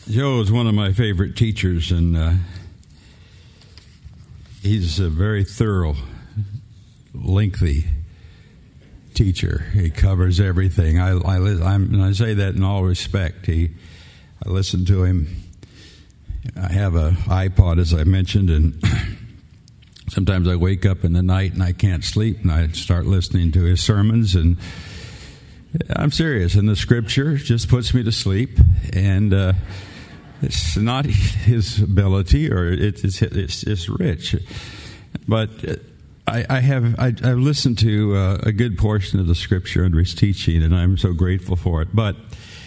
Joe is one of my favorite teachers, and he's a very thorough, lengthy teacher. He covers everything. And I say that in all respect. I listen to him. I have an iPod, as I mentioned, and sometimes I wake up in the night and I can't sleep, and I start listening to his sermons, and I'm serious. And the Scripture just puts me to sleep, and it's not his ability, or it's rich, but I've listened to a good portion of the Scripture under his teaching, and I'm so grateful for it. But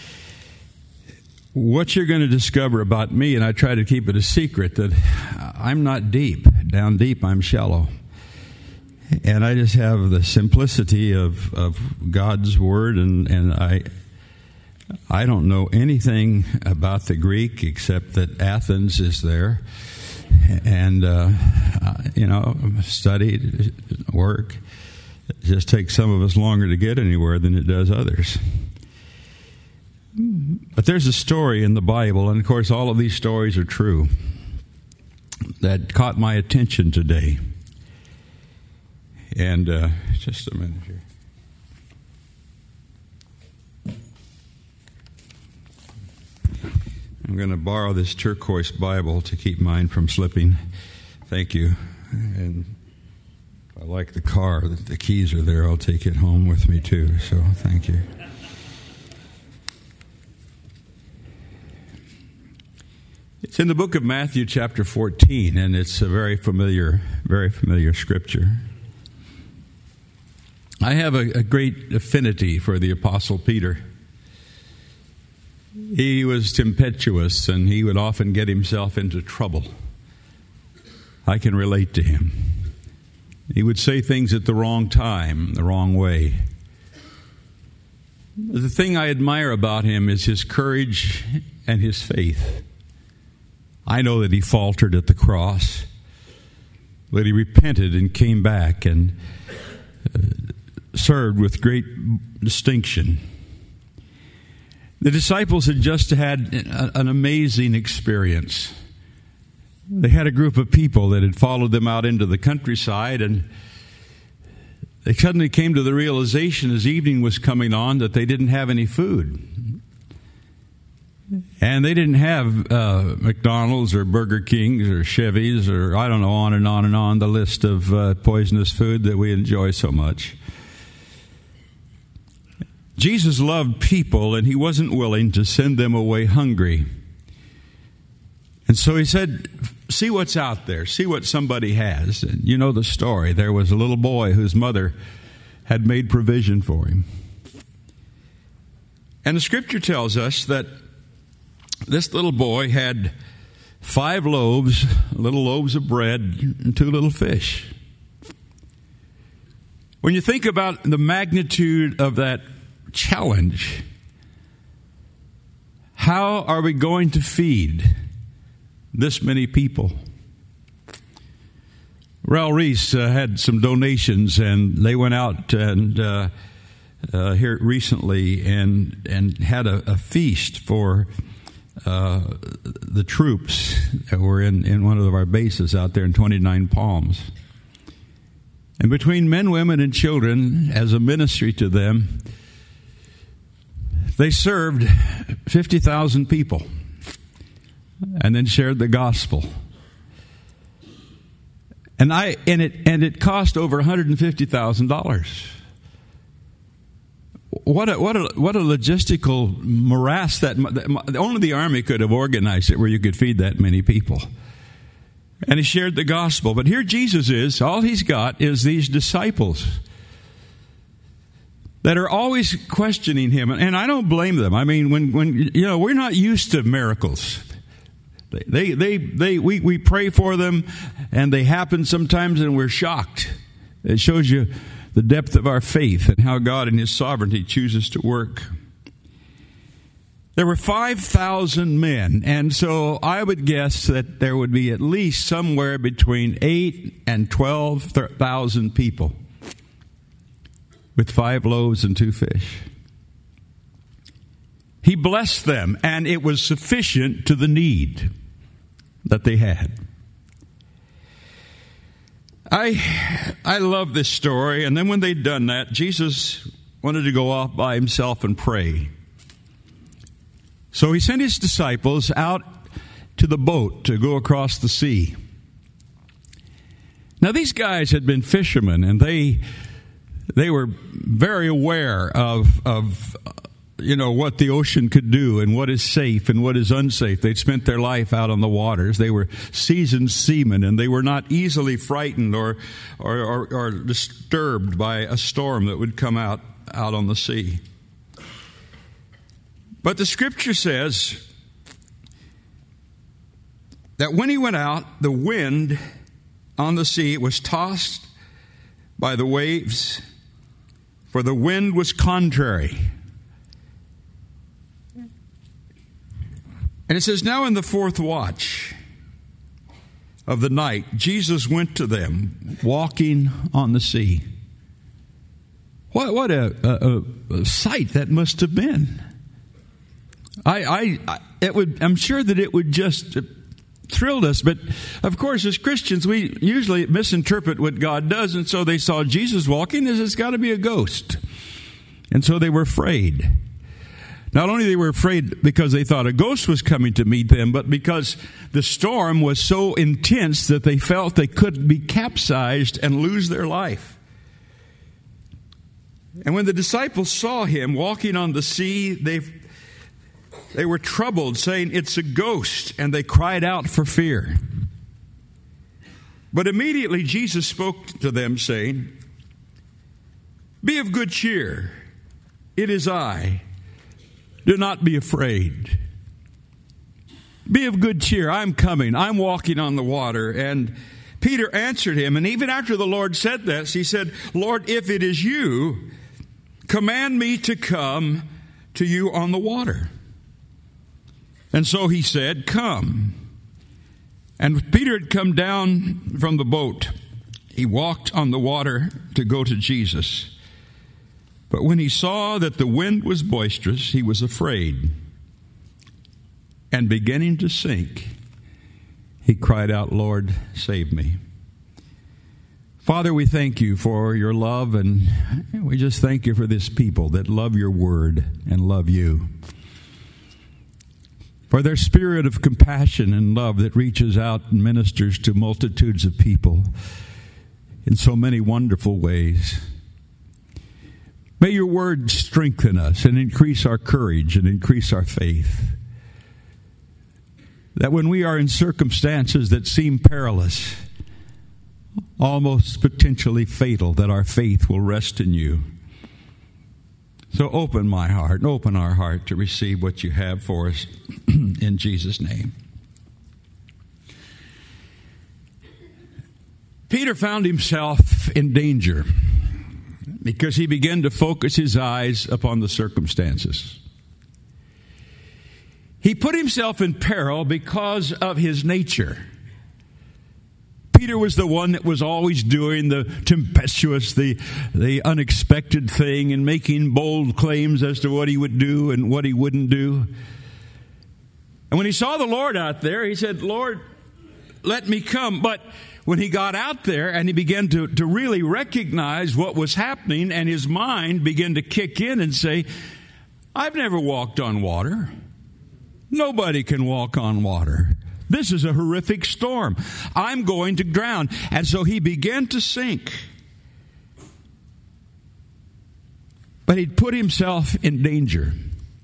what you're going to discover about me, and I try to keep it a secret, that I'm not deep. Down deep, I'm shallow. And I just have the simplicity of God's Word, and I don't know anything about the Greek except that Athens is there. And, studied, work. It just takes some of us longer to get anywhere than it does others. But there's a story in the Bible, and of course all of these stories are true, that caught my attention today. And just a minute here. I'm going to borrow this turquoise Bible to keep mine from slipping. Thank you. And I like the car. The keys are there. I'll take it home with me too. So thank you. It's in the book of Matthew chapter 14, and it's a very familiar scripture. I have a great affinity for the Apostle Peter. He was tempestuous, and he would often get himself into trouble. I can relate to him. He would say things at the wrong time, the wrong way. The thing I admire about him is his courage and his faith. I know that he faltered at the cross, but he repented and came back and served with great distinction. The disciples had just had an amazing experience. They had a group of people that had followed them out into the countryside, and they suddenly came to the realization as evening was coming on that they didn't have any food. And they didn't have McDonald's or Burger Kings or Chevys or I don't know, on and on and on, the list of poisonous food that we enjoy so much. Jesus loved people, and he wasn't willing to send them away hungry. And so he said, see what's out there. See what somebody has. And you know the story. There was a little boy whose mother had made provision for him. And the Scripture tells us that this little boy had 5 loaves, little loaves of bread, and 2 little fish. When you think about the magnitude of that challenge, how are we going to feed this many people? Raul Reese had some donations, and they went out and here recently and had a feast for the troops that were in one of our bases out there in 29 Palms. And between men, women, and children, as a ministry to them, they served 50,000 people and then shared the gospel. And it cost over $150,000. What a logistical morass that only the Army could have organized it, where you could feed that many people. And he shared the gospel. But here Jesus is. All he's got is these disciples that are always questioning him, and I don't blame them. I mean, when we're not used to miracles. We pray for them, and they happen sometimes, and we're shocked. It shows you the depth of our faith and how God in His sovereignty chooses to work. There were 5,000 men, and so I would guess that there would be at least somewhere between 8,000 and 12,000 people with 5 loaves and 2 fish. He blessed them, and it was sufficient to the need that they had. I love this story. And then when they'd done that, Jesus wanted to go off by himself and pray. So he sent his disciples out to the boat to go across the sea. Now these guys had been fishermen, and they were very aware of what the ocean could do and what is safe and what is unsafe. They'd spent their life out on the waters. They were seasoned seamen, and they were not easily frightened or disturbed by a storm that would come out on the sea. But the scripture says that when he went out, the wind on the sea was tossed by the waves, for the wind was contrary. And it says, now in the fourth watch of the night, Jesus went to them, walking on the sea. What a sight that must have been. I'm sure that it would just thrilled us. But of course, as Christians, we usually misinterpret what God does. And so they saw Jesus walking as it's got to be a ghost. And so they were afraid. Not only they were afraid because they thought a ghost was coming to meet them, but because the storm was so intense that they felt they could be capsized and lose their life. And when the disciples saw him walking on the sea, they were troubled, saying, "It's a ghost," and they cried out for fear. But immediately Jesus spoke to them, saying, "Be of good cheer. It is I. Do not be afraid. Be of good cheer. I'm coming. I'm walking on the water." And Peter answered him, and even after the Lord said this, he said, "Lord, if it is you, command me to come to you on the water." And so he said, "Come." And Peter had come down from the boat. He walked on the water to go to Jesus. But when he saw that the wind was boisterous, he was afraid. And beginning to sink, he cried out, "Lord, save me." Father, we thank you for your love, and we just thank you for this people that love your word and love you. For their spirit of compassion and love that reaches out and ministers to multitudes of people in so many wonderful ways. May your word strengthen us and increase our courage and increase our faith. That when we are in circumstances that seem perilous, almost potentially fatal, that our faith will rest in you. So open my heart and open our heart to receive what you have for us in Jesus' name. Peter found himself in danger because he began to focus his eyes upon the circumstances. He put himself in peril because of his nature. Peter was the one that was always doing the tempestuous, the unexpected thing, and making bold claims as to what he would do and what he wouldn't do. And when he saw the Lord out there, he said, "Lord, let me come." But when he got out there and he began to really recognize what was happening, and his mind began to kick in and say, "I've never walked on water. Nobody can walk on water. This is a horrific storm. I'm going to drown." And so he began to sink. But he'd put himself in danger.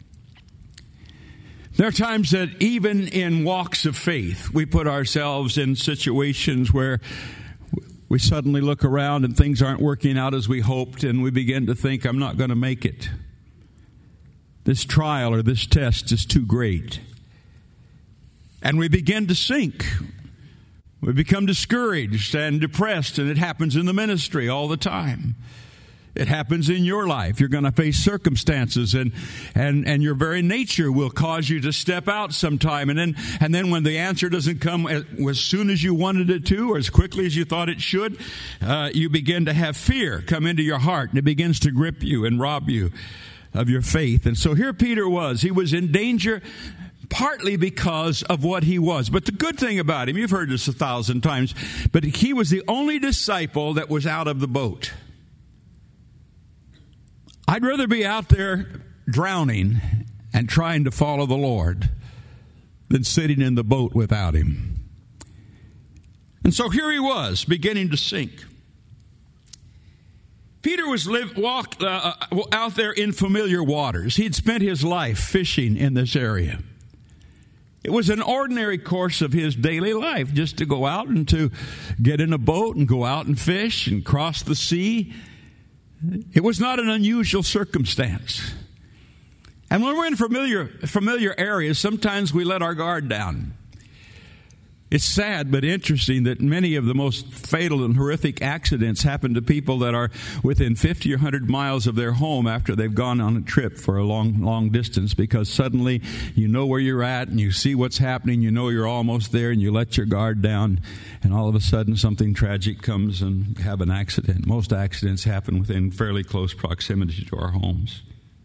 There are times that even in walks of faith, we put ourselves in situations where we suddenly look around and things aren't working out as we hoped, and we begin to think, "I'm not going to make it. This trial or this test is too great." And we begin to sink. We become discouraged and depressed, and it happens in the ministry all the time. It happens in your life. You're going to face circumstances, and your very nature will cause you to step out sometime. And then when the answer doesn't come as soon as you wanted it to, or as quickly as you thought it should, you begin to have fear come into your heart, and it begins to grip you and rob you of your faith. And so here Peter was. He was in danger partly because of what he was. But the good thing about him, you've heard this 1,000 times, but he was the only disciple that was out of the boat. I'd rather be out there drowning and trying to follow the Lord than sitting in the boat without him. And so here he was, beginning to sink. Peter was out there in familiar waters. He'd spent his life fishing in this area. It was an ordinary course of his daily life, just to go out and to get in a boat and go out and fish and cross the sea. It was not an unusual circumstance. And when we're in familiar areas, sometimes we let our guard down. It's sad but interesting that many of the most fatal and horrific accidents happen to people that are within 50 or 100 miles of their home after they've gone on a trip for a long distance, because suddenly you know where you're at and you see what's happening, you know you're almost there, and you let your guard down, and all of a sudden something tragic comes and you have an accident. Most accidents happen within fairly close proximity to our homes.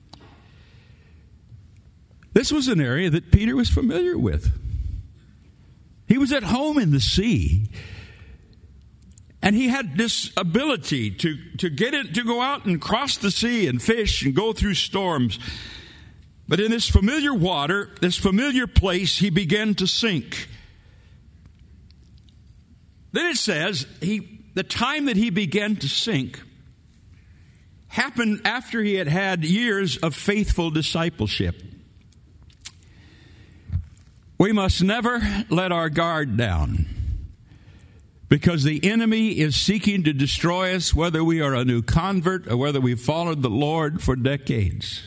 This was an area that Peter was familiar with. He was at home in the sea. And he had this ability to get it, to go out and cross the sea and fish and go through storms. But in this familiar water, this familiar place, he began to sink. Then it says, the time that he began to sink happened after he had had years of faithful discipleship. We must never let our guard down, because the enemy is seeking to destroy us, whether we are a new convert or whether we've followed the Lord for decades.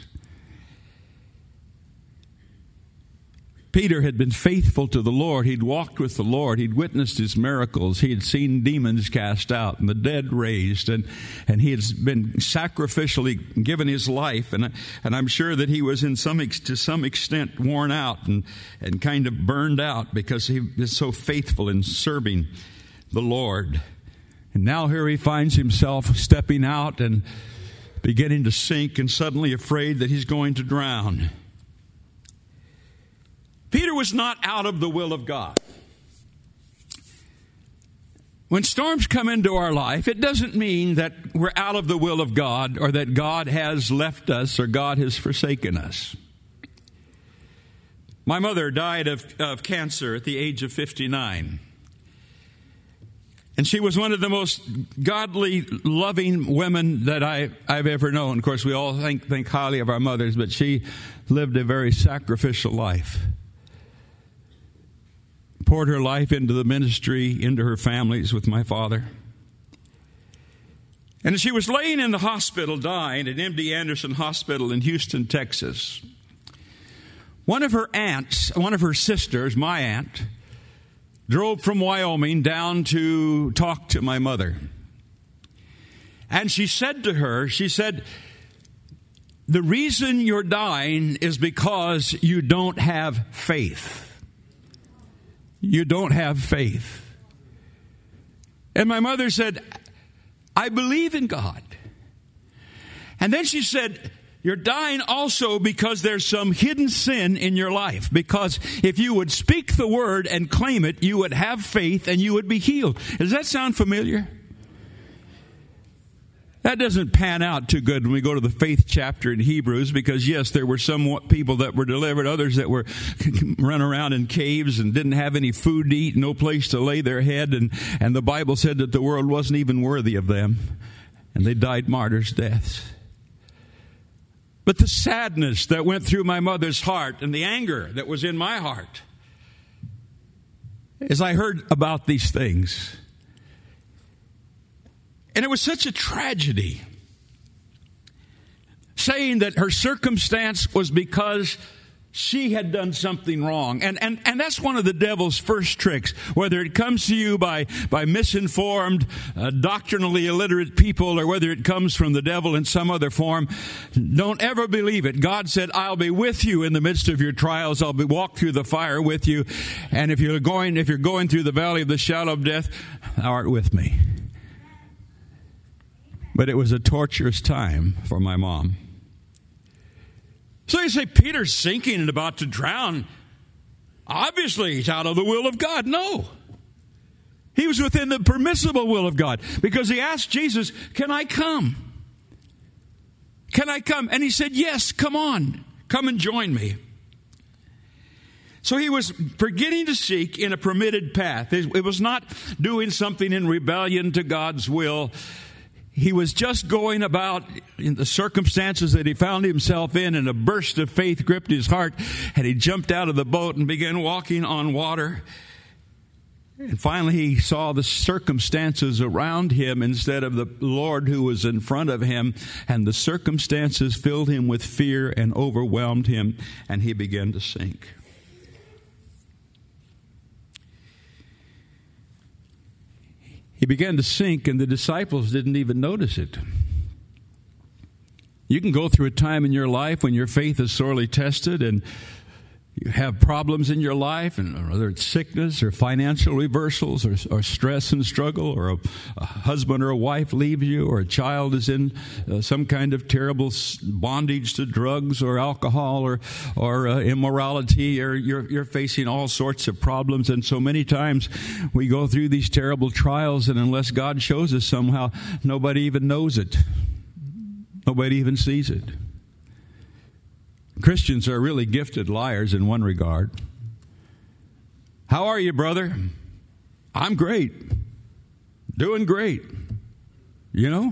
Peter had been faithful to the Lord. He'd walked with the Lord. He'd witnessed his miracles. He had seen demons cast out and the dead raised. And he had been sacrificially given his life. And I'm sure that he was to some extent worn out and kind of burned out, because he was so faithful in serving the Lord. And now here he finds himself stepping out and beginning to sink, and suddenly afraid that he's going to drown. Peter was not out of the will of God. When storms come into our life, it doesn't mean that we're out of the will of God, or that God has left us or God has forsaken us. My mother died of cancer at the age of 59. And she was one of the most godly, loving women that I've ever known. Of course, we all think highly of our mothers, but she lived a very sacrificial life. Poured her life into the ministry, into her families with my father. And as she was laying in the hospital dying at MD Anderson Hospital in Houston, Texas, one of her sisters, my aunt, drove from Wyoming down to talk to my mother. And she said to her, the reason you're dying is because you don't have faith. You don't have faith. And my mother said, I believe in God. And then she said, you're dying also because there's some hidden sin in your life. Because if you would speak the word and claim it, you would have faith and you would be healed. Does that sound familiar? That doesn't pan out too good when we go to the faith chapter in Hebrews, because yes, there were some people that were delivered, others that were run around in caves and didn't have any food to eat, no place to lay their head, and the Bible said that the world wasn't even worthy of them, and they died martyrs' deaths. But the sadness that went through my mother's heart and the anger that was in my heart as I heard about these things. And it was such a tragedy, saying that her circumstance was because she had done something wrong. And that's one of the devil's first tricks, whether it comes to you by misinformed, doctrinally illiterate people, or whether it comes from the devil in some other form. Don't ever believe it. God said, I'll be with you in the midst of your trials. I'll walk through the fire with you. And if you're going through the valley of the shadow of death, thou art with me. But it was a torturous time for my mom. So you say, Peter's sinking and about to drown. Obviously, he's out of the will of God. No. He was within the permissible will of God because he asked Jesus, can I come? Can I come? And he said, yes, come on. Come and join me. So he was beginning to seek in a permitted path. It was not doing something in rebellion to God's will. He was just going about in the circumstances that he found himself in, and a burst of faith gripped his heart, and he jumped out of the boat and began walking on water. And finally he saw the circumstances around him instead of the Lord who was in front of him, and the circumstances filled him with fear and overwhelmed him, and he began to sink. He began to sink, and the disciples didn't even notice it. You can go through a time in your life when your faith is sorely tested and you have problems in your life, and whether it's sickness or financial reversals or stress and struggle, or a husband or a wife leave you, or a child is in some kind of terrible bondage to drugs or alcohol or immorality, or you're facing all sorts of problems. And so many times we go through these terrible trials, and unless God shows us somehow, nobody even knows it. Nobody even sees it. Christians are really gifted liars in one regard. How are you, brother? I'm great. Doing great. You know?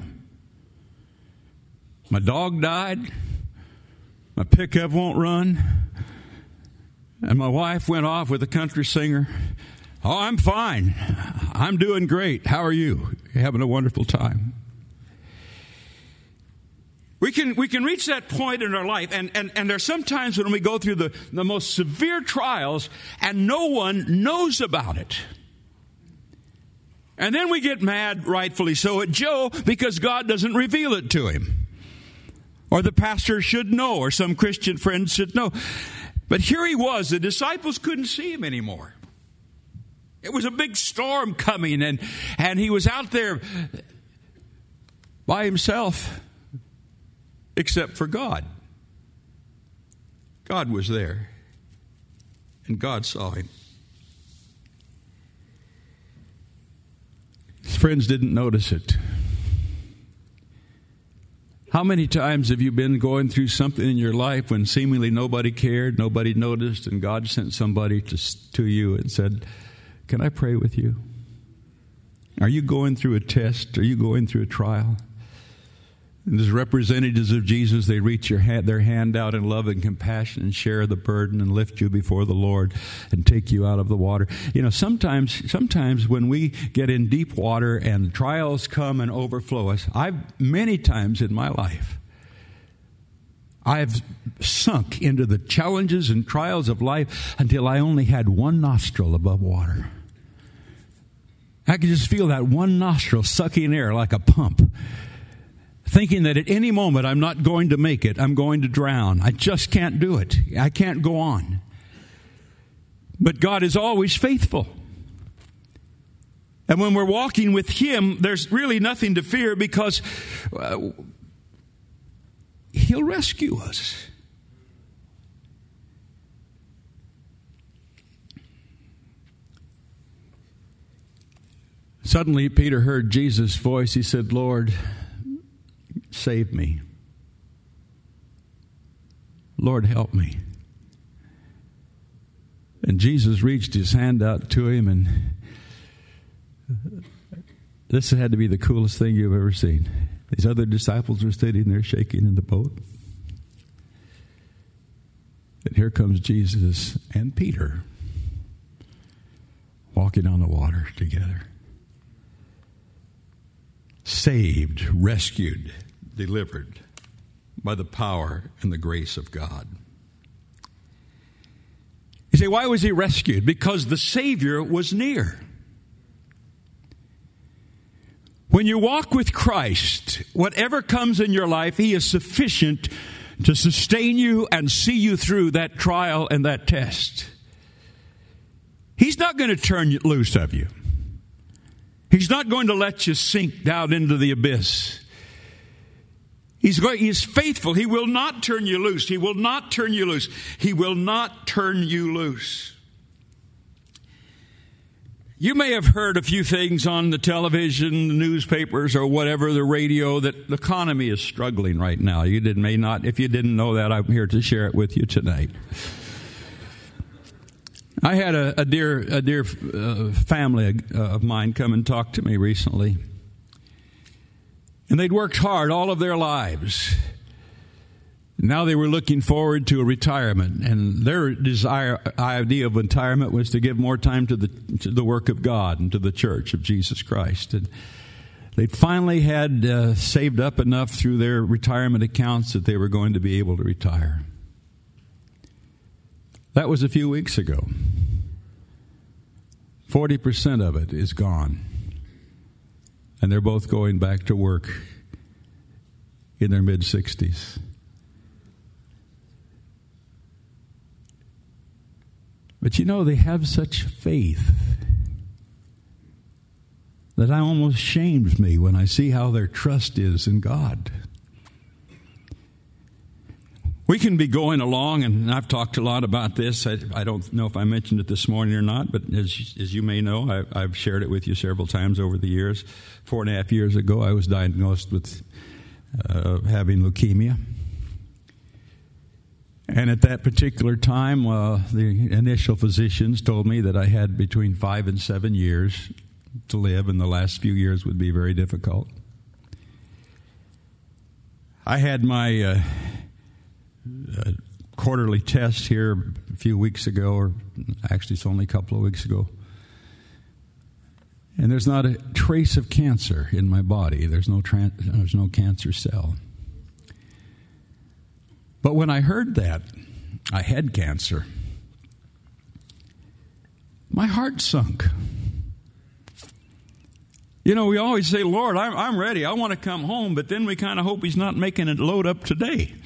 My dog died. My pickup won't run. And my wife went off with a country singer. Oh, I'm fine. I'm doing great. How are you? You're having a wonderful time. We can reach that point in our life, and there's sometimes when we go through the most severe trials and no one knows about it. And then we get mad, rightfully so, at Joe because God doesn't reveal it to him. Or the pastor should know, or some Christian friend should know. But here he was, the disciples couldn't see him anymore. It was a big storm coming, and he was out there by himself. Except for God. God was there. And God saw him. His friends didn't notice it. How many times have you been going through something in your life when seemingly nobody cared, nobody noticed, and God sent somebody to you and said, can I pray with you? Are you going through a test? Are you going through a trial? And as representatives of Jesus, they reach their hand out in love and compassion and share the burden and lift you before the Lord and take you out of the water. You know, sometimes when we get in deep water and trials come and overflow us, many times in my life, I've sunk into the challenges and trials of life until I only had one nostril above water. I could just feel that one nostril sucking air like a pump, thinking that at any moment I'm not going to make it. I'm going to drown. I just can't do it. I can't go on. But God is always faithful. And when we're walking with Him, there's really nothing to fear because He'll rescue us. Suddenly, Peter heard Jesus' voice. He said, Lord, save me. Lord, help me. And Jesus reached his hand out to him, and this had to be the coolest thing you've ever seen. These other disciples were sitting there shaking in the boat. And here comes Jesus and Peter walking on the water together. Saved, rescued, delivered by the power and the grace of God. You say, why was he rescued? Because the Savior was near. When you walk with Christ, whatever comes in your life, He is sufficient to sustain you and see you through that trial and that test. He's not going to turn you loose of you. He's not going to let you sink down into the abyss. He's faithful. He will not turn you loose. He will not turn you loose. He will not turn you loose. You may have heard a few things on the television, the newspapers, or whatever, the radio, that the economy is struggling right now. If you didn't know that, I'm here to share it with you tonight. I had a dear family of mine come and talk to me recently. And they'd worked hard all of their lives. Now they were looking forward to a retirement, and their idea of retirement was to give more time to the work of God and to the church of Jesus Christ. And they finally had saved up enough through their retirement accounts that they were going to be able to retire. That was a few weeks ago. 40% of it is gone. And they're both going back to work in their mid-60s. But you know, they have such faith that it almost shames me when I see how their trust is in God. We can be going along, and I've talked a lot about this. I don't know if I mentioned it this morning or not, but as you may know, I've shared it with you several times over the years. 4.5 years ago, I was diagnosed with having leukemia. And at that particular time, the initial physicians told me that I had between 5 and 7 years to live, and the last few years would be very difficult. I had my quarterly test here a few weeks ago, or actually it's only a couple of weeks ago. And there's not a trace of cancer in my body. There's no cancer cell. But when I heard that I had cancer, my heart sunk. You know, we always say, Lord, I'm ready. I want to come home, but then we kind of hope He's not making it load up today.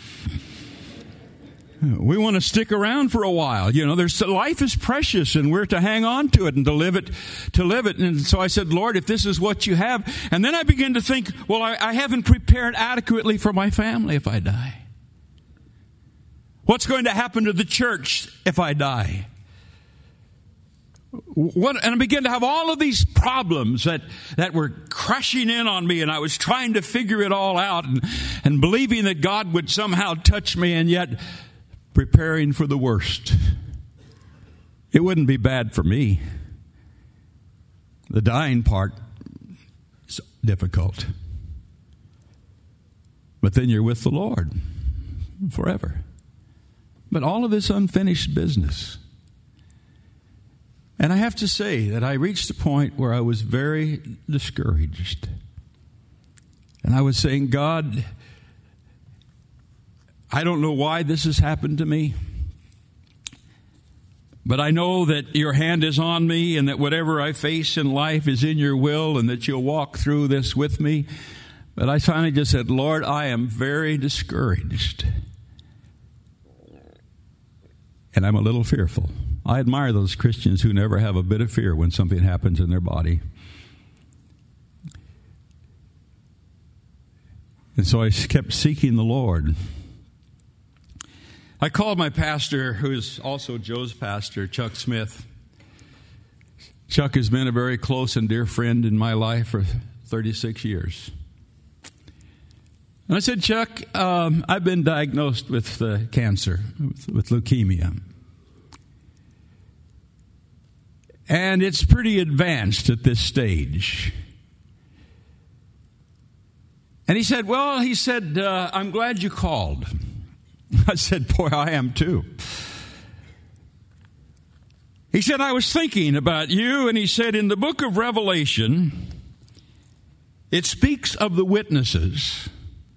We want to stick around for a while. You know, life is precious, and we're to hang on to it and to live it. And so I said, Lord, if this is what you have. And then I began to think, well, I haven't prepared adequately for my family if I die. What's going to happen to the church if I die? And I began to have all of these problems that were crashing in on me, and I was trying to figure it all out and believing that God would somehow touch me, and yet preparing for the worst. It wouldn't be bad for me. The dying part is difficult. But then you're with the Lord forever. But all of this unfinished business. And I have to say that I reached a point where I was very discouraged. And I was saying, God, I don't know why this has happened to me, but I know that your hand is on me, and that whatever I face in life is in your will, and that you'll walk through this with me. But I finally just said, Lord, I am very discouraged. And I'm a little fearful. I admire those Christians who never have a bit of fear when something happens in their body. And so I kept seeking the Lord. I called my pastor, who is also Joe's pastor, Chuck Smith. Chuck has been a very close and dear friend in my life for 36 years. And I said, Chuck, I've been diagnosed with cancer, with leukemia. And it's pretty advanced at this stage. And he said, I'm glad you called. I said, boy, I am too. He said, I was thinking about you, and he said, in the book of Revelation, it speaks of the witnesses.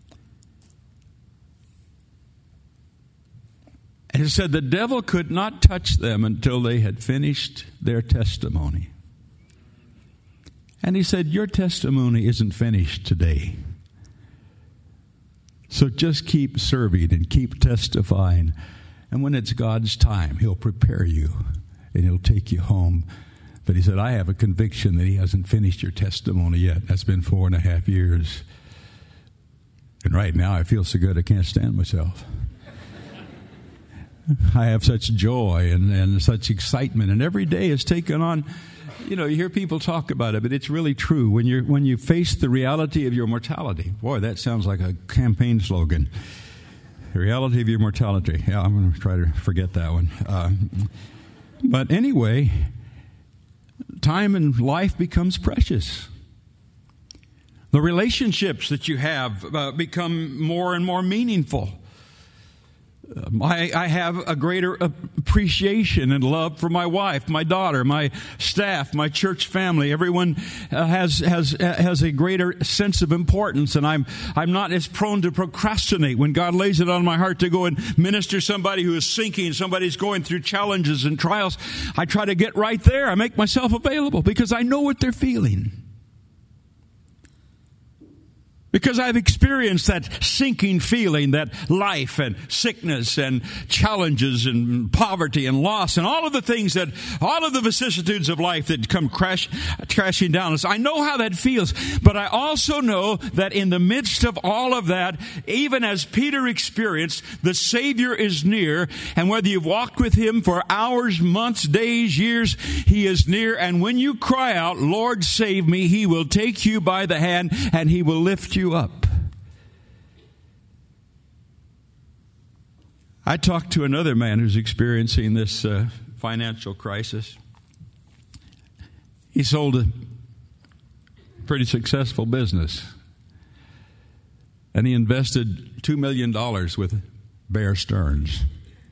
And it said the devil could not touch them until they had finished their testimony. And he said, your testimony isn't finished today. So just keep serving and keep testifying. And when it's God's time, He'll prepare you and He'll take you home. But he said, I have a conviction that He hasn't finished your testimony yet. That's been 4.5 years. And right now I feel so good I can't stand myself. I have such joy and such excitement, and every day is taken on. You know, you hear people talk about it, but it's really true. When you face the reality of your mortality, boy, that sounds like a campaign slogan. The reality of your mortality. Yeah, I'm going to try to forget that one. But anyway, time in life becomes precious. The relationships that you have become more and more meaningful. I have a greater appreciation and love for my wife, my daughter, my staff, my church family. Everyone has a greater sense of importance, and I'm not as prone to procrastinate when God lays it on my heart to go and minister to somebody who is sinking, somebody's going through challenges and trials. I try to get right there. I make myself available because I know what they're feeling. Because I've experienced that sinking feeling that life and sickness and challenges and poverty and loss and all of the things that, all of the vicissitudes of life that come crashing down us. I know how that feels, but I also know that in the midst of all of that, even as Peter experienced, the Savior is near, and whether you've walked with Him for hours, months, days, years, He is near, and when you cry out, Lord, save me, He will take you by the hand and He will lift you up. I talked to another man who's experiencing this financial crisis. He sold a pretty successful business, and he invested $2 million with Bear Stearns.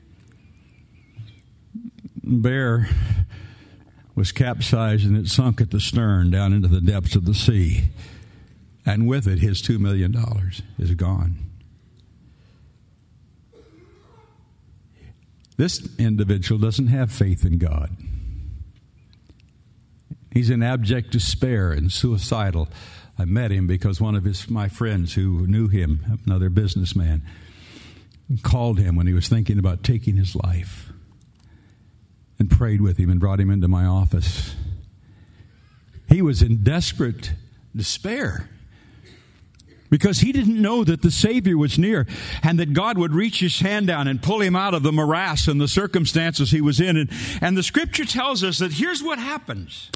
Bear was capsized and it sunk at the stern down into the depths of the sea. And with it, his $2 million is gone. This individual doesn't have faith in God. He's in abject despair and suicidal. I met him because one of my friends who knew him, another businessman, called him when he was thinking about taking his life and prayed with him and brought him into my office. He was in desperate despair, because he didn't know that the Savior was near and that God would reach His hand down and pull him out of the morass and the circumstances he was in. And the Scripture tells us that here's what happens.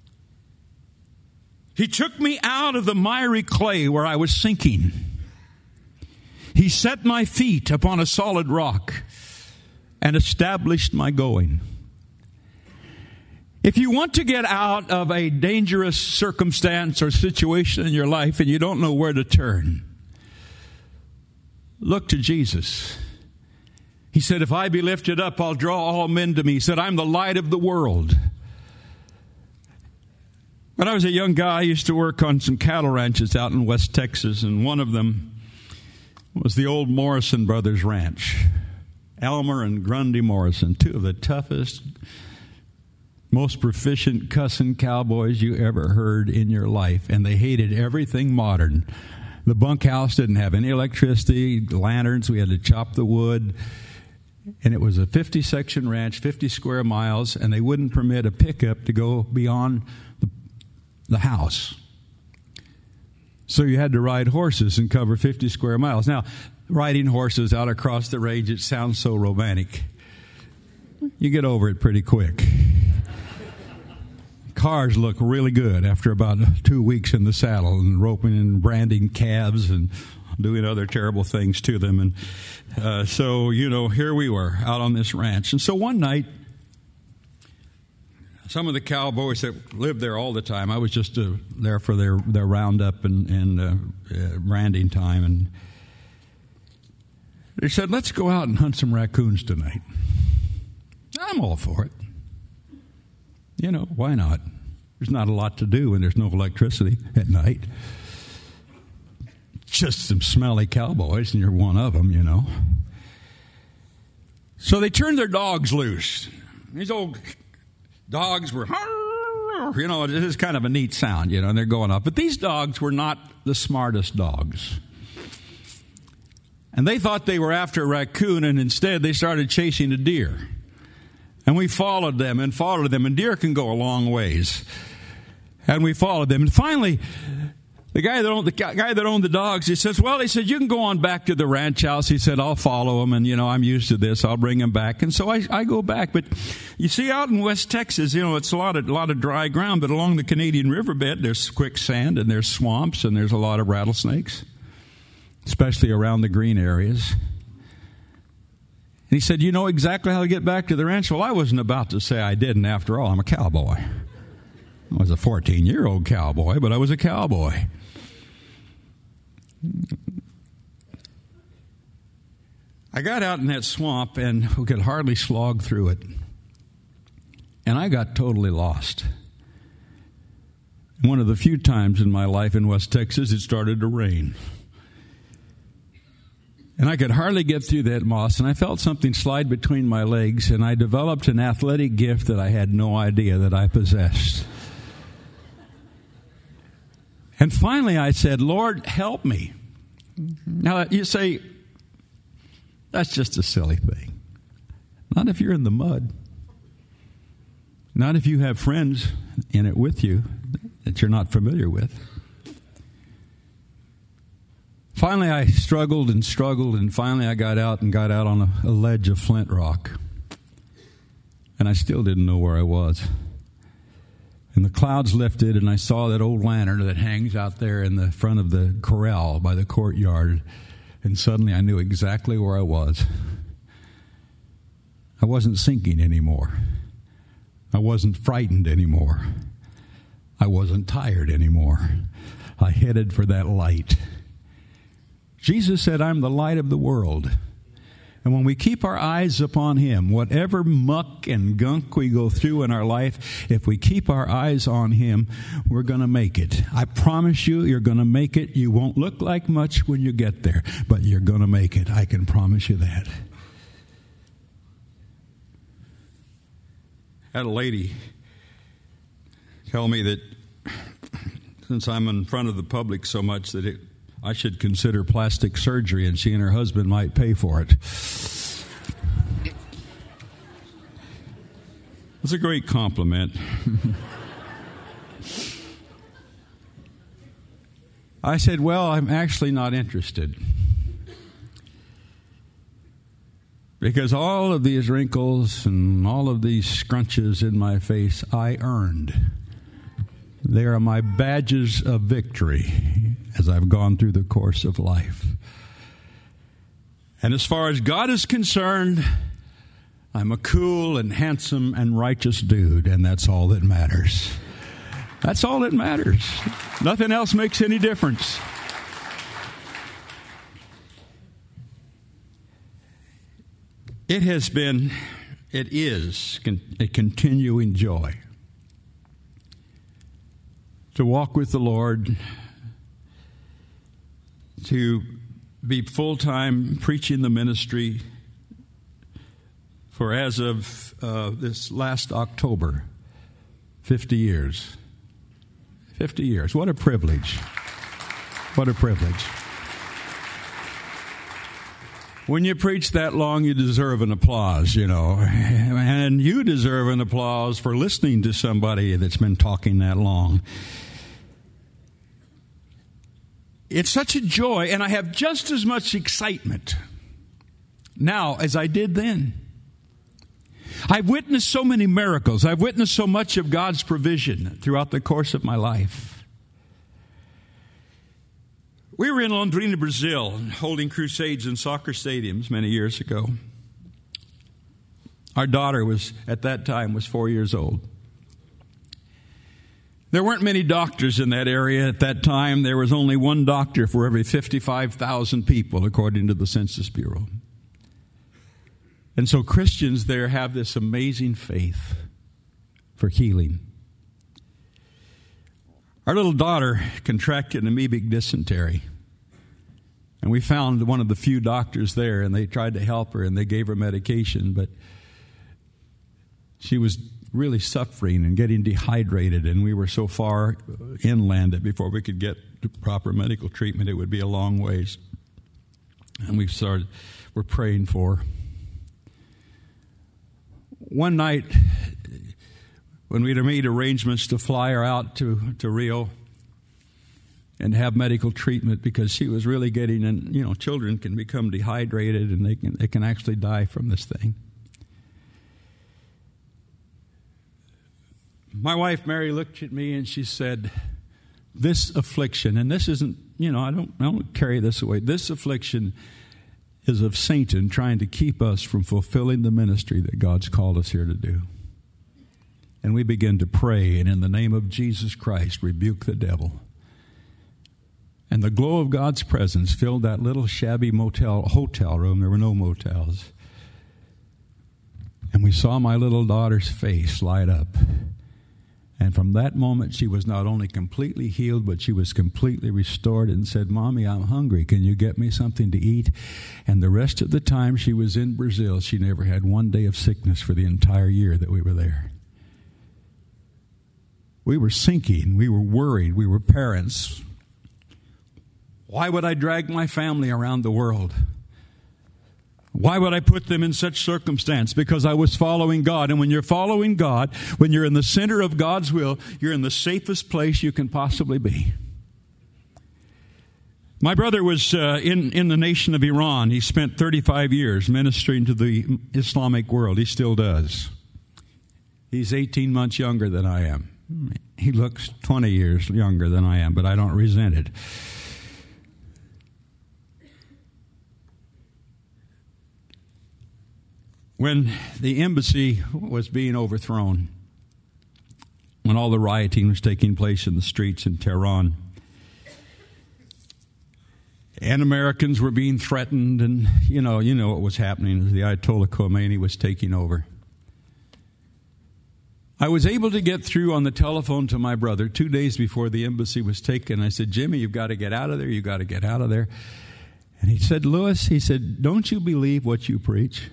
He took me out of the miry clay where I was sinking. He set my feet upon a solid rock and established my going. If you want to get out of a dangerous circumstance or situation in your life and you don't know where to turn, look to Jesus. He said, if I be lifted up, I'll draw all men to me. He said, I'm the light of the world. When I was a young guy, I used to work on some cattle ranches out in West Texas, and one of them was the old Morrison Brothers Ranch. Elmer and Grundy Morrison, two of the toughest, most proficient cussing cowboys you ever heard in your life, and they hated everything modern. The bunkhouse didn't have any electricity, lanterns, we had to chop the wood, and it was a 50-section ranch, 50 square miles, and they wouldn't permit a pickup to go beyond the house. So you had to ride horses and cover 50 square miles. Now, riding horses out across the range, it sounds so romantic. You get over it pretty quick. Cars look really good after about 2 weeks in the saddle and roping and branding calves and doing other terrible things to them. And so, here we were out on this ranch. And so one night, some of the cowboys that lived there all the time, I was just there for their roundup and branding time. And they said, let's go out and hunt some raccoons tonight. I'm all for it. Why not? There's not a lot to do when there's no electricity at night. Just some smelly cowboys, and you're one of them, So they turned their dogs loose. These old dogs were, it is kind of a neat sound, and they're going off. But these dogs were not the smartest dogs. And they thought they were after a raccoon, and instead they started chasing a deer. And we followed them, and deer can go a long ways. And we followed them. And finally, The guy that owned the dogs, he says, well, he said, you can go on back to the ranch house. He said, I'll follow him, and, I'm used to this. I'll bring him back. And so I go back. But you see, out in West Texas, it's a lot of dry ground. But along the Canadian riverbed, there's quicksand, and there's swamps, and there's a lot of rattlesnakes, especially around the green areas. And he said, you know exactly how to get back to the ranch? Well, I wasn't about to say I didn't. After all, I'm a cowboy. I was a 14-year-old cowboy, but I was a cowboy. I got out in that swamp and we could hardly slog through it. And I got totally lost. One of the few times in my life in West Texas, it started to rain. And I could hardly get through that moss, and I felt something slide between my legs, and I developed an athletic gift that I had no idea that I possessed. And finally I said, Lord, help me. Now you say, that's just a silly thing. Not if you're in the mud. Not if you have friends in it with you that you're not familiar with. Finally I struggled, and finally I got out on a ledge of flint rock. And I still didn't know where I was. And the clouds lifted, and I saw that old lantern that hangs out there in the front of the corral by the courtyard. And suddenly I knew exactly where I was. I wasn't sinking anymore. I wasn't frightened anymore. I wasn't tired anymore. I headed for that light. Jesus said, I'm the light of the world. And when we keep our eyes upon Him, whatever muck and gunk we go through in our life, if we keep our eyes on Him, we're going to make it. I promise you, you're going to make it. You won't look like much when you get there, but you're going to make it. I can promise you that. I had a lady tell me that since I'm in front of the public so much that I should consider plastic surgery, and she and her husband might pay for it. It's a great compliment. I said, well, I'm actually not interested. Because all of these wrinkles and all of these scrunches in my face, I earned. They are my badges of victory as I've gone through the course of life. And as far as God is concerned, I'm a cool and handsome and righteous dude, and that's all that matters. That's all that matters. Nothing else makes any difference. It is a continuing joy to walk with the Lord, to be full-time preaching the ministry for, as of this last October, 50 years. 50 years. What a privilege. What a privilege. When you preach that long, you deserve an applause, and you deserve an applause for listening to somebody that's been talking that long. It's such a joy, and I have just as much excitement now as I did then. I've witnessed so many miracles. I've witnessed so much of God's provision throughout the course of my life. We were in Londrina, Brazil, holding crusades in soccer stadiums many years ago. Our daughter at that time 4 years old. There weren't many doctors in that area at that time. There was only one doctor for every 55,000 people, according to the Census Bureau. And so Christians there have this amazing faith for healing. Our little daughter contracted amoebic dysentery. And we found one of the few doctors there, and they tried to help her, and they gave her medication, but she was really suffering and getting dehydrated, and we were so far inland that before we could get to proper medical treatment, it would be a long ways. And we're praying for her. One night, when we'd made arrangements to fly her out to Rio, and have medical treatment because she was really getting, and children can become dehydrated and they can actually die from this thing. My wife Mary looked at me and she said, "This affliction," and this isn't, I don't carry this away. This affliction is of Satan trying to keep us from fulfilling the ministry that God's called us here to do. And we began to pray, and in the name of Jesus Christ, rebuke the devil. And the glow of God's presence filled that little shabby hotel room. There were no motels. And we saw my little daughter's face light up. And from that moment, she was not only completely healed, but she was completely restored and said, "Mommy, I'm hungry. Can you get me something to eat?" And the rest of the time she was in Brazil, she never had one day of sickness for the entire year that we were there. We were sinking. We were worried. We were parents. Why would I drag my family around the world? Why would I put them in such circumstance? Because I was following God. And when you're following God, when you're in the center of God's will, you're in the safest place you can possibly be. My brother was in the nation of Iran. He spent 35 years ministering to the Islamic world. He still does. He's 18 months younger than I am. He looks 20 years younger than I am, but I don't resent it. When the embassy was being overthrown, when all the rioting was taking place in the streets in Tehran, and Americans were being threatened, and you know what was happening as the Ayatollah Khomeini was taking over. I was able to get through on the telephone to my brother 2 days before the embassy was taken. I said, "Jimmy, you've got to get out of there. You've got to get out of there." And he said, "Louis," he said, "don't you believe what you preach?"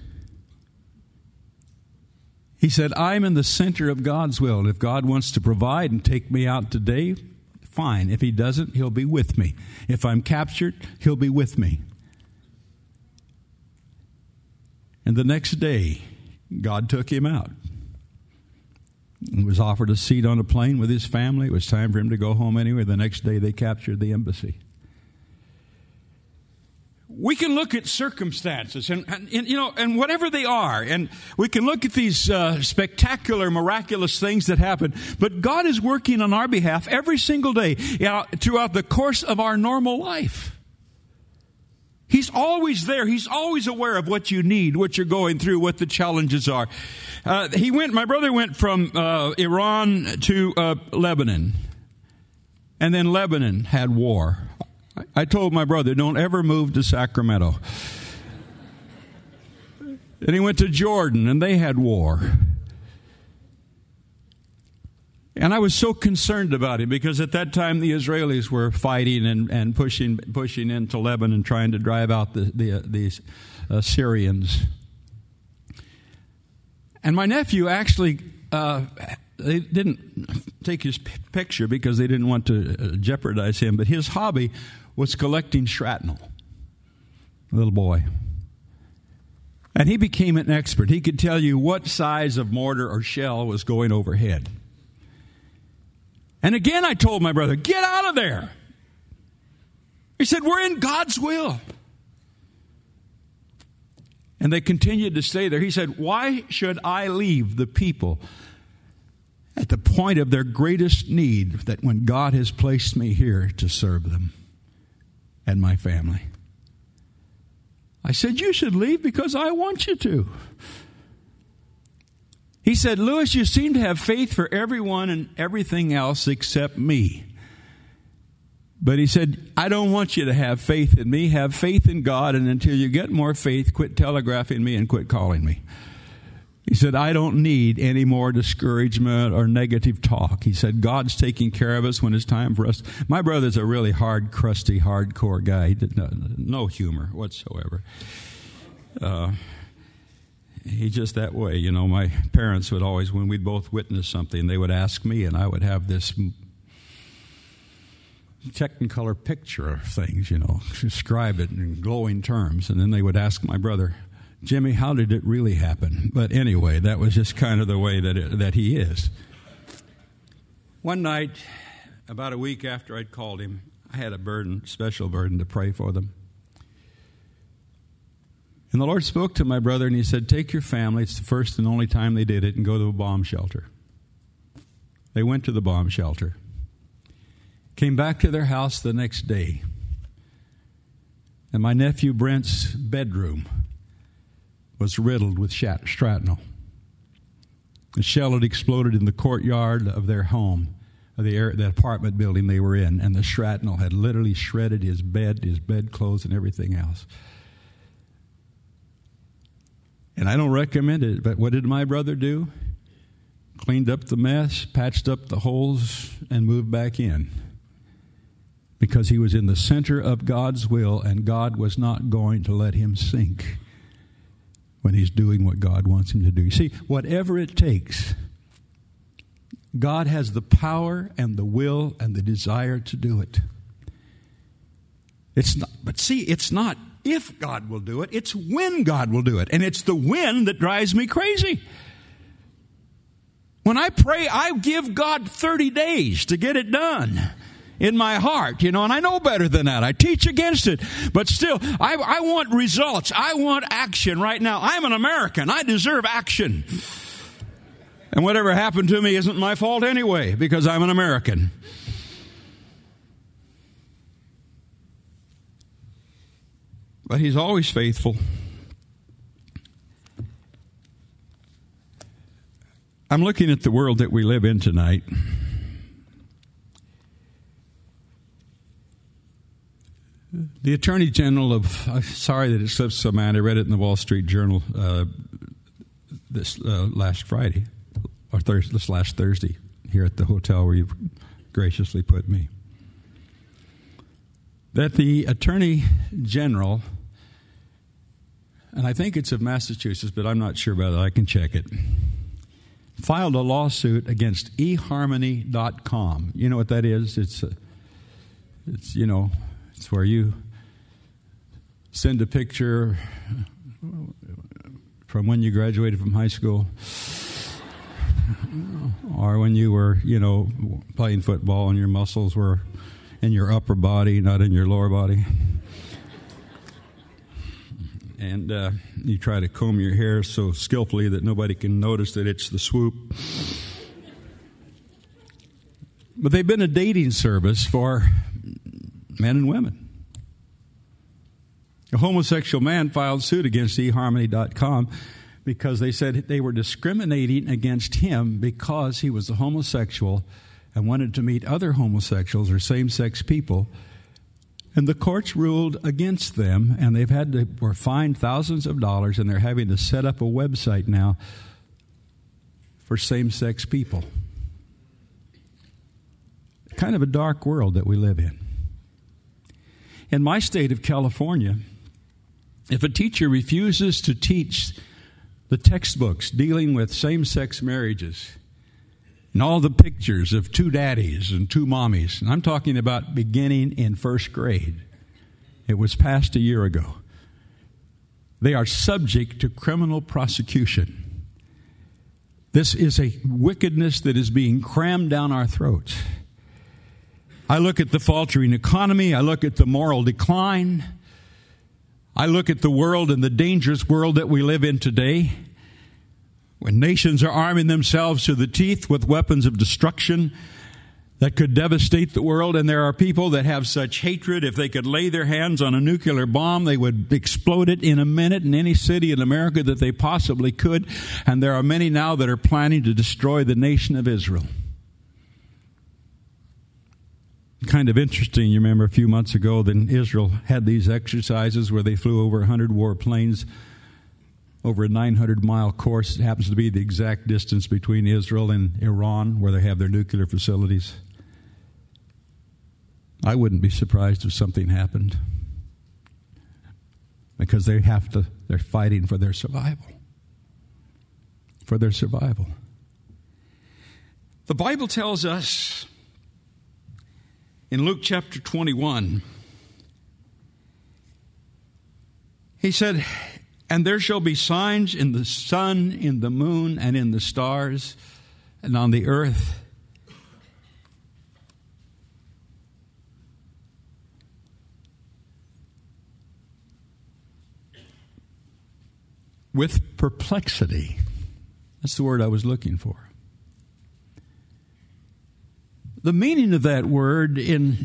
He said, "I'm in the center of God's will. And if God wants to provide and take me out today, fine. If he doesn't, he'll be with me. If I'm captured, he'll be with me." And the next day, God took him out. He was offered a seat on a plane with his family. It was time for him to go home anyway. The next day, they captured the embassy. We can look at circumstances and whatever they are, and we can look at these spectacular, miraculous things that happen, but God is working on our behalf every single day throughout the course of our normal life. He's always there. He's always aware of what you need, what you're going through, what the challenges are. My brother went from Iran to Lebanon, and then Lebanon had war. I told my brother, "Don't ever move to Sacramento." Then he went to Jordan, and they had war. And I was so concerned about him because at that time the Israelis were fighting and pushing into Lebanon, trying to drive out the Syrians. And my nephew actually, they didn't take his picture because they didn't want to jeopardize him, but his hobby was collecting shrapnel, a little boy. And he became an expert. He could tell you what size of mortar or shell was going overhead. And again, I told my brother, "Get out of there." He said, "We're in God's will." And they continued to stay there. He said, "Why should I leave the people at the point of their greatest need, that when God has placed me here to serve them and my family?" I said, "You should leave because I want you to." He said, "Louis, you seem to have faith for everyone and everything else except me." But he said, "I don't want you to have faith in me. Have faith in God, and until you get more faith, quit telegraphing me and quit calling me." He said, "I don't need any more discouragement or negative talk." He said, "God's taking care of us when it's time for us." My brother's a really hard, crusty, hardcore guy. He did no humor whatsoever. He's just that way. My parents would always, when we'd both witness something, they would ask me, and I would have this technicolor picture of things, describe it in glowing terms. And then they would ask my brother, "Jimmy, how did it really happen?" But anyway, that was just kind of the way that he is. One night, about a week after I'd called him, I had a burden, special burden, to pray for them. And the Lord spoke to my brother, and he said, take your family, it's the first and only time they did it, and go to a bomb shelter. They went to the bomb shelter. Came back to their house the next day. And my nephew Brent's bedroom was riddled with shrapnel. The shell had exploded in the courtyard of their home, of the apartment building they were in, and the shrapnel had literally shredded his bedclothes, and everything else. And I don't recommend it, but what did my brother do? Cleaned up the mess, patched up the holes, and moved back in. Because he was in the center of God's will, and God was not going to let him sink when he's doing what God wants him to do. You see, whatever it takes, God has the power and the will and the desire to do it. It's not if God will do it, it's when God will do it. And it's the when that drives me crazy. When I pray, I give God 30 days to get it done in my heart, and I know better than that. I teach against it. But still, I want results. I want action right now. I'm an American. I deserve action. And whatever happened to me isn't my fault anyway, because I'm an American. But he's always faithful. I'm looking at the world that we live in tonight. The Attorney General I'm sorry that it slips so man. I read it in the Wall Street Journal this last Friday, or this last Thursday, here at the hotel where you've graciously put me. That the Attorney General, and I think it's of Massachusetts, but I'm not sure about it, I can check it, filed a lawsuit against eHarmony.com. You know what that is? It's where you send a picture from when you graduated from high school, or when you were, playing football and your muscles were in your upper body, not in your lower body. And you try to comb your hair so skillfully that nobody can notice that it's the swoop. But they've been a dating service for men and women. A homosexual man filed suit against eHarmony.com because they said they were discriminating against him because he was a homosexual and wanted to meet other homosexuals or same-sex people. And the courts ruled against them, and were fined thousands of dollars, and they're having to set up a website now for same-sex people. Kind of a dark world that we live in. In my state of California, if a teacher refuses to teach the textbooks dealing with same-sex marriages and all the pictures of two daddies and two mommies, and I'm talking about beginning in first grade, it was passed a year ago, they are subject to criminal prosecution. This is a wickedness that is being crammed down our throats. I look at the faltering economy. I look at the moral decline. I look at the world and the dangerous world that we live in today, when nations are arming themselves to the teeth with weapons of destruction that could devastate the world. And there are people that have such hatred, if they could lay their hands on a nuclear bomb, they would explode it in a minute in any city in America that they possibly could. And there are many now that are planning to destroy the nation of Israel. Kind of interesting, you remember a few months ago, then Israel had these exercises where they flew over 100 warplanes over a 900-mile course. It happens to be the exact distance between Israel and Iran, where they have their nuclear facilities. I wouldn't be surprised if something happened, because they're fighting for their survival. For their survival. The Bible tells us in Luke chapter 21, he said, "And there shall be signs in the sun, in the moon, and in the stars, and on the earth with perplexity. That's the word I was looking for. The meaning of that word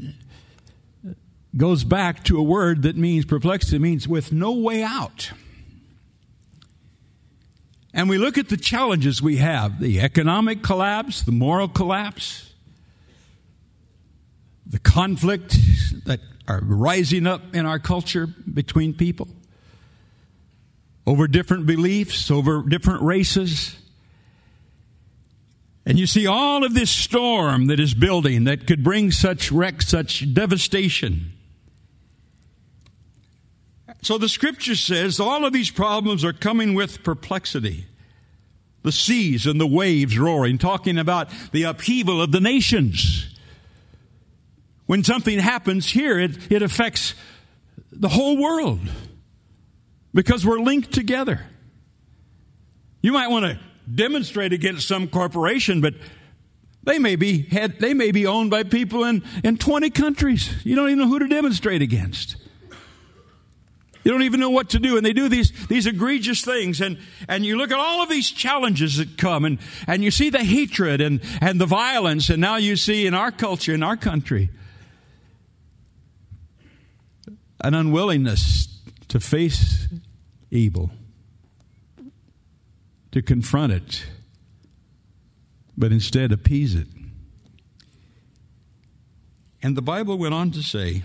goes back to a word that means perplexity, means with no way out. And we look at the challenges we have, the economic collapse, the moral collapse, the conflict that are rising up in our culture between people, over different beliefs, over different races. And you see all of this storm that is building that could bring such wreck, such devastation. So the Scripture says all of these problems are coming with perplexity. The seas and the waves roaring, talking about the upheaval of the nations. When something happens here, it affects the whole world because we're linked together. You might want to demonstrate against some corporation, but they may be owned by people in 20 countries. You don't even know who to demonstrate against. You don't even know what to do. And they do these egregious things. And you look at all of these challenges that come, and you see the hatred and the violence. And now you see in our culture, in our country, an unwillingness to face evil, to confront it, but instead appease it. And the Bible went on to say,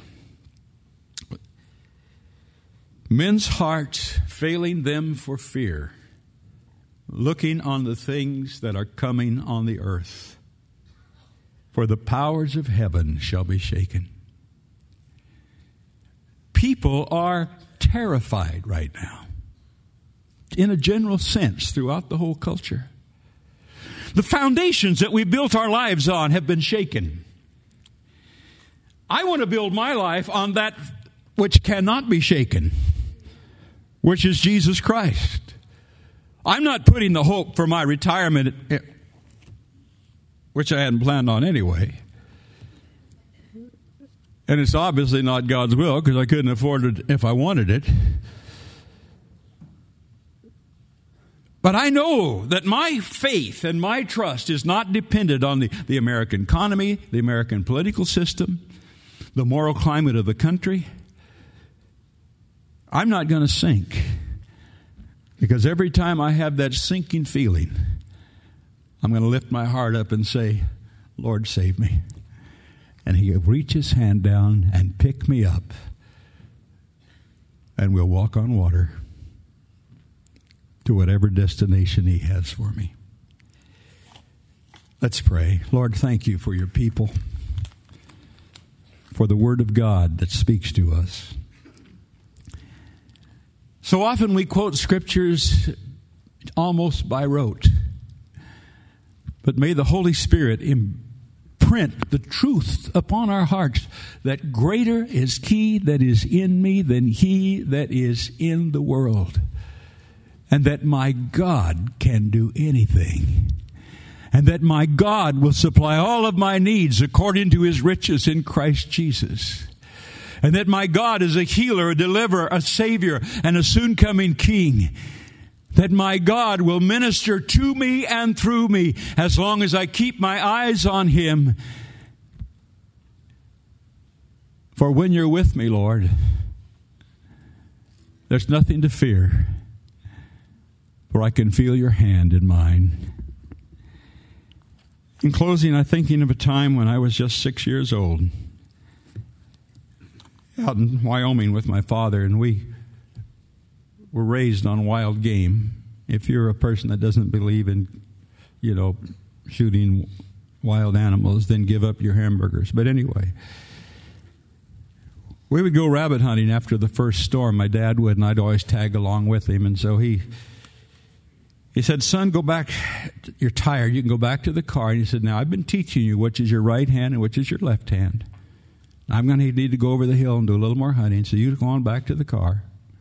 men's hearts failing them for fear, looking on the things that are coming on the earth, for the powers of heaven shall be shaken. People are terrified right now, in a general sense, throughout the whole culture. The foundations that we built our lives on have been shaken. I want to build my life on that which cannot be shaken, which is Jesus Christ. I'm not putting the hope for my retirement, which I hadn't planned on anyway. And it's obviously not God's will because I couldn't afford it if I wanted it. But I know that my faith and my trust is not dependent on the American economy, the American political system, the moral climate of the country. I'm not going to sink, because every time I have that sinking feeling, I'm going to lift my heart up and say, Lord, save me. And He'll reach His hand down and pick me up, and we'll walk on water to whatever destination He has for me. Let's pray. Lord, thank You for Your people, for the Word of God that speaks to us. So often we quote scriptures almost by rote. But may the Holy Spirit imprint the truth upon our hearts that greater is He that is in me than he that is in the world. And that my God can do anything. And that my God will supply all of my needs according to His riches in Christ Jesus. And that my God is a healer, a deliverer, a Savior, and a soon-coming King. That my God will minister to me and through me as long as I keep my eyes on Him. For when You're with me, Lord, there's nothing to fear. For I can feel Your hand in mine. In closing, I'm thinking of a time when I was just 6 years old, out in Wyoming with my father, and we were raised on wild game. If you're a person that doesn't believe in, shooting wild animals, then give up your hamburgers. But anyway, we would go rabbit hunting after the first storm. My dad would, and I'd always tag along with him. And so he said, son, go back. You're tired. You can go back to the car. And he said, now, I've been teaching you which is your right hand and which is your left hand. I'm going to need to go over the hill and do a little more hunting, so you go on back to the car.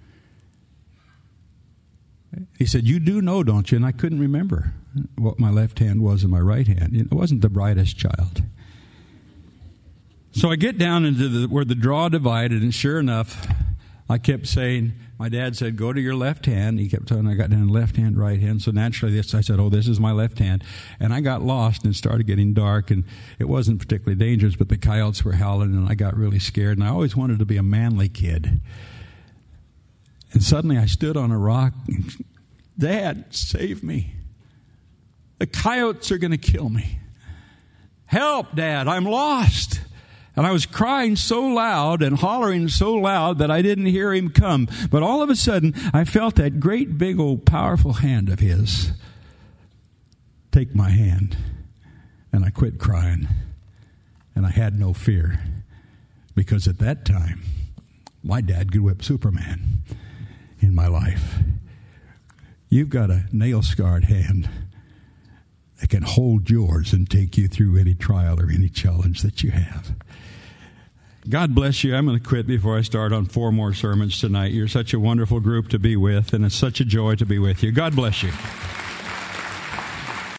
He said, you do know, don't you? And I couldn't remember what my left hand was and my right hand. It wasn't the brightest child. So I get down into where the draw divided, and sure enough, I kept saying, my dad said, go to your left hand. He kept telling me I got down left hand, right hand. So naturally, I said, oh, this is my left hand. And I got lost and it started getting dark. And it wasn't particularly dangerous, but the coyotes were howling and I got really scared. And I always wanted to be a manly kid. And suddenly I stood on a rock. And, Dad, save me. The coyotes are going to kill me. Help, Dad, I'm lost. And I was crying so loud and hollering so loud that I didn't hear him come. But all of a sudden, I felt that great, big, old, powerful hand of his take my hand. And I quit crying. And I had no fear. Because at that time, my dad could whip Superman in my life. You've got a nail-scarred hand that can hold yours and take you through any trial or any challenge that you have. God bless you. I'm going to quit before I start on 4 more sermons tonight. You're such a wonderful group to be with, and it's such a joy to be with you. God bless you.